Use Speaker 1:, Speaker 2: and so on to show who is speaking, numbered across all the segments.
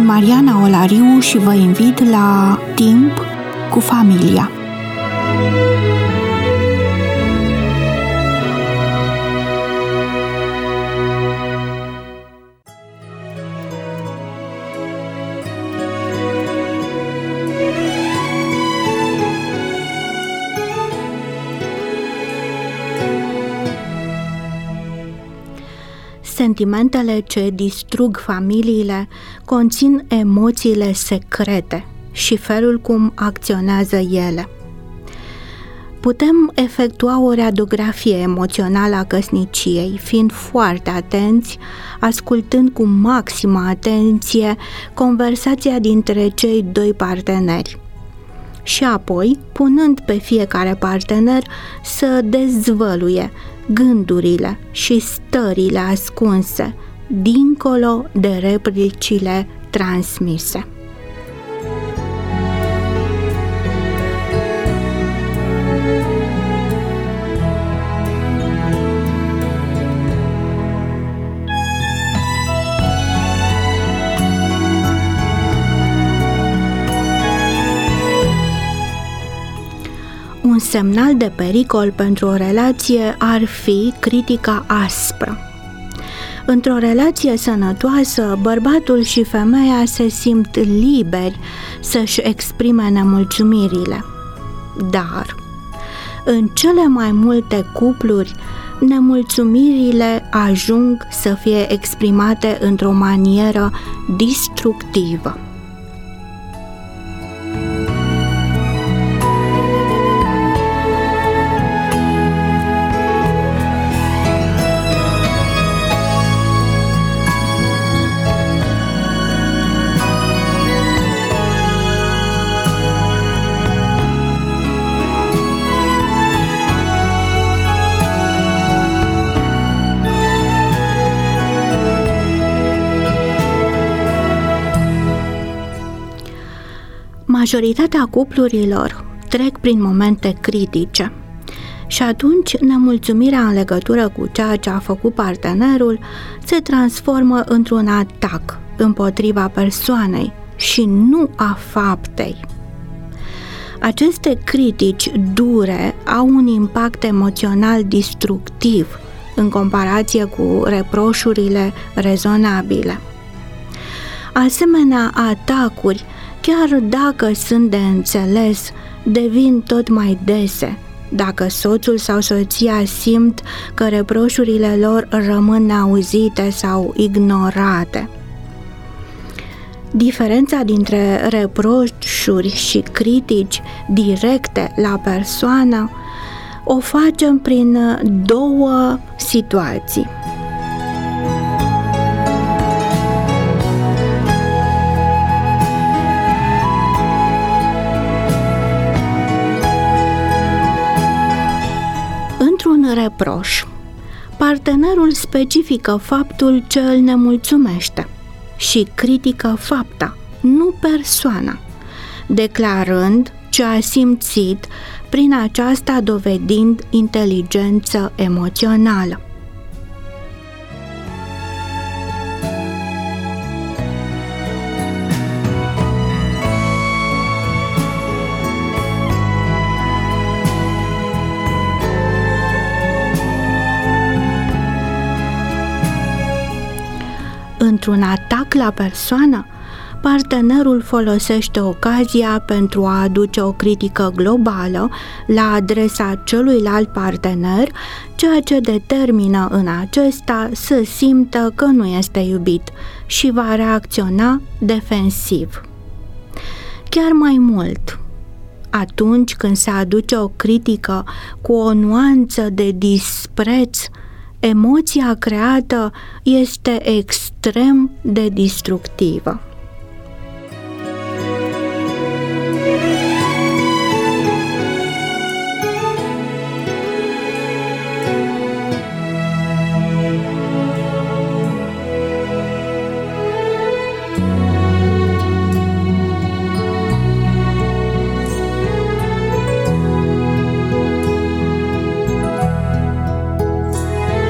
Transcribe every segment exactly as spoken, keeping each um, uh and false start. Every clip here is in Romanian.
Speaker 1: Sunt Mariana Olariu și vă invit la Timp cu familia. Sentimentele ce distrug familiile conțin emoțiile secrete și felul cum acționează ele. Putem efectua o radiografie emoțională a căsniciei, fiind foarte atenți, ascultând cu maximă atenție conversația dintre cei doi parteneri. Și apoi, punând pe fiecare partener să dezvăluie gândurile și stările ascunse, dincolo de replicile transmise. Un semnal de pericol pentru o relație ar fi critica aspră. Într-o relație sănătoasă, bărbatul și femeia se simt liberi să-și exprime nemulțumirile. Dar, în cele mai multe cupluri, nemulțumirile ajung să fie exprimate într-o manieră destructivă. Majoritatea cuplurilor trec prin momente critice și atunci nemulțumirea în legătură cu ceea ce a făcut partenerul se transformă într-un atac împotriva persoanei și nu a faptei. Aceste critici dure au un impact emoțional destructiv în comparație cu reproșurile rezonabile. Asemenea atacuri, chiar dacă sunt de înțeles, devin tot mai dese dacă soțul sau soția simt că reproșurile lor rămân neauzite sau ignorate. Diferența dintre reproșuri și critici directe la persoană o facem prin două situații. Într-un reproș, partenerul specifică faptul ce îl nemulțumește și critică fapta, nu persoana, declarând ce a simțit, prin aceasta dovedind inteligență emoțională. Într-un atac la persoană, partenerul folosește ocazia pentru a aduce o critică globală la adresa celuilalt partener, ceea ce determină în acesta să simtă că nu este iubit și va reacționa defensiv. Chiar mai mult, atunci când se aduce o critică cu o nuanță de dispreț, emoția creată este extrem de destructivă.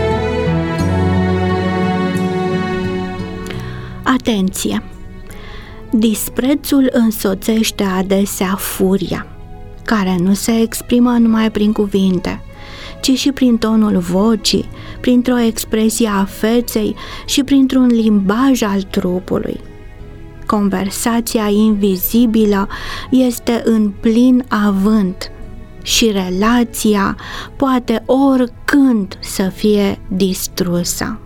Speaker 1: Atenție! Disprețul însoțește adesea furia, care nu se exprimă numai prin cuvinte, ci și prin tonul vocii, printr-o expresie a feței și printr-un limbaj al trupului. Conversația invizibilă este în plin avânt și relația poate oricând să fie distrusă.